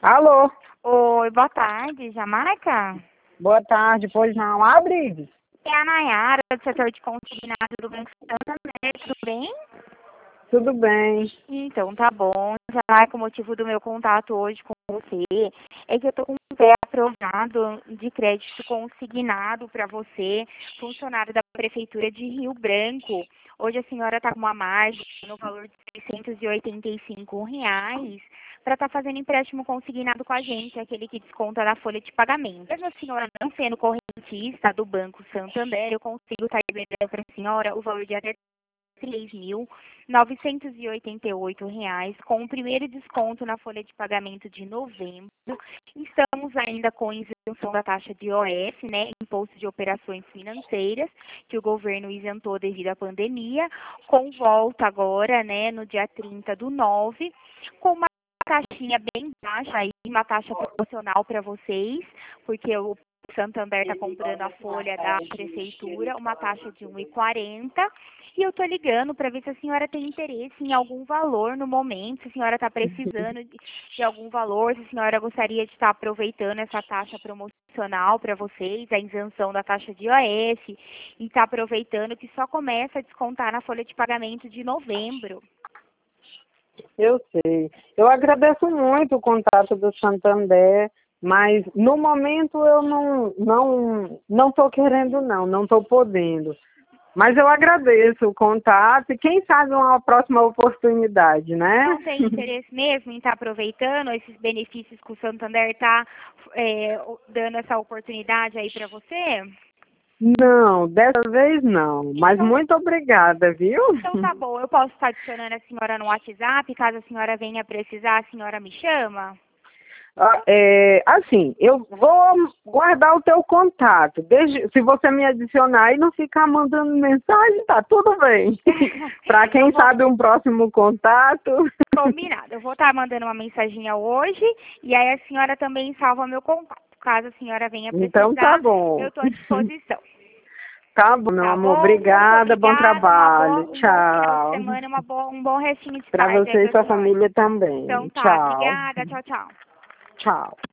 Alô, Oi, boa tarde, Jamaica? boa tarde, pois não, abre. É a Nayara, do setor de consignado do Banco Santander, tudo bem? Tudo bem. Então, tá bom. Jamaica, o motivo do meu contato hoje com você é que eu tô com um pé aprovado de crédito consignado para você, funcionário da Prefeitura de Rio Branco. Hoje a senhora está com uma margem no valor de R$ 685 para estar fazendo empréstimo consignado com a gente, aquele que desconta da folha de pagamento. Mesmo a senhora não sendo correntista do Banco Santander, eu consigo estar liberando para a senhora o valor de até R$ 3.988, com o primeiro desconto na folha de pagamento de novembro. Estamos ainda com isenção da taxa de IOF, né, Imposto de Operações Financeiras, que o governo isentou devido à pandemia, com volta agora, né, no dia 30/9, com uma taxinha bem baixa aí, uma taxa proporcional para vocês, porque o Santander está comprando a folha da prefeitura, uma taxa de 1,40. E eu estou ligando para ver se a senhora tem interesse em algum valor no momento, se a senhora está precisando de algum valor, se a senhora gostaria de estar aproveitando essa taxa promocional para vocês, a isenção da taxa de IOF, e está aproveitando que só começa a descontar na folha de pagamento de novembro. Eu sei. Eu agradeço muito o contato do Santander, mas no momento eu não estou querendo não estou podendo. Mas eu agradeço o contato e quem sabe uma próxima oportunidade, né? Não tem interesse mesmo em estar aproveitando esses benefícios que o Santander está dando essa oportunidade aí para você? Não, dessa vez não. Mas Então, muito obrigada, viu? então tá bom, eu posso estar adicionando a senhora no WhatsApp, caso a senhora venha precisar, a senhora me chama? Assim, eu vou guardar o teu contato. Se você me adicionar e não ficar mandando mensagem, tá tudo bem. Para quem sabe um próximo contato. Combinado, eu vou estar mandando uma mensaginha hoje e aí a senhora também salva meu contato. Caso a senhora venha precisar, Então tá bom. eu estou à disposição. Tá bom, meu Tá amor. bom? Muito Obrigada, bom obrigada, trabalho. um bom final de Tchau. semana, um bom restinho de Para tarde aí você e para a sua senhora. família Então também. tá, Tchau. obrigada, tchau, tchau. Tchau.